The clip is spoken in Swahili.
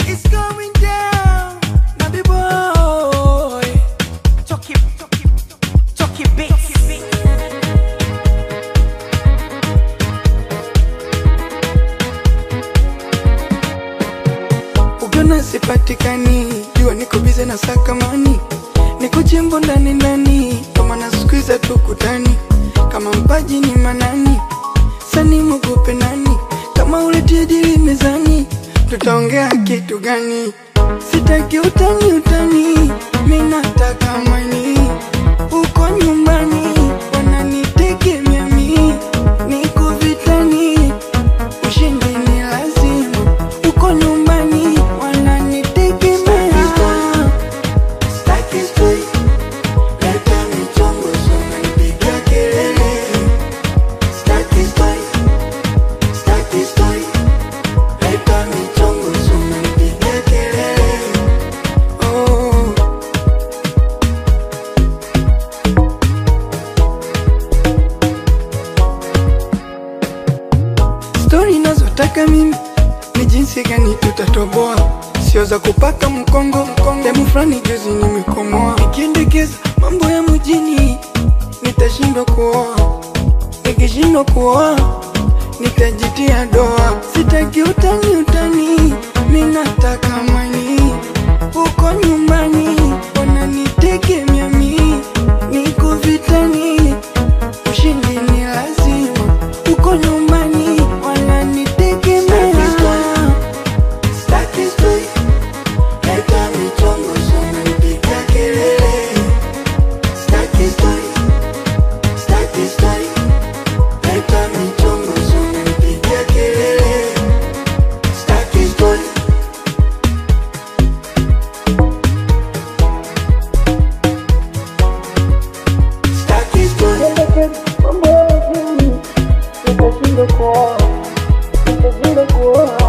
It's going down, Nabi boy. Chucky beats. Ukiona sipatikani, jua niko bize na sakamani. Niko jimbo ndani ndani, kama na squeeze tukutani. Kama mpaji ni manani, sani mugupe nani. Kama uletie dili mezani, tutaongea kitu gani? Sitaki utani, mina taka mani. Uko nyumbani, wananitegemea mimi. Niko vitani, ushindi ni lazima. Uko nyumbani, wananitegemea. Staki story, leta michongo soma nipiga kelele. Staki story, leta michongo soma nipiga kelele. Oh. Story nazotaka mimi ni jinsi gani tutatoboa, sio za kupaka mkongo. Demu fulani juzi nimekomoa, nikiendekeza mambo ya mjini nitashindwa kuoa. Nikishindwa kuoa nitajitia doa. Sitaki utani, mina nataka mani. Uko nyumbani, wananitegemea mimi. Niko vitani, ushindi ni lazima. Uko nyumbani, wananitegemea. Staki story, leta michongo soma nipiga kelele. Staki story, leta michongo soma nipiga kelele. Staki story. Staki story. Mambo ya mjini, nitashinda kuoa.